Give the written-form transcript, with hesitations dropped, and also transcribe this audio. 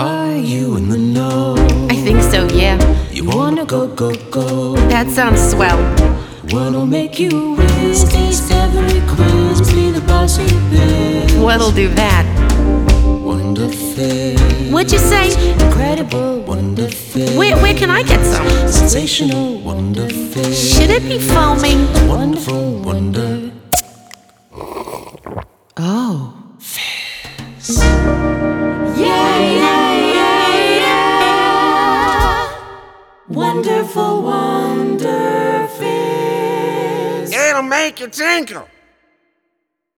Are you in the know? I think so, yeah. You wanna go, go, go. That sounds swell. What'll make you whiz? Taste every quiz. Be the boss of your biz. What'll do that? Wonderful. What'd you say? Incredible. Wonderful. Where can I get some? Sensational. Wonderful. Should it be foaming? Wonderful. Wonder. Oh. Yeah, yeah, yeah, yeah. Wonderful, wonder fizz. It'll make you tinkle.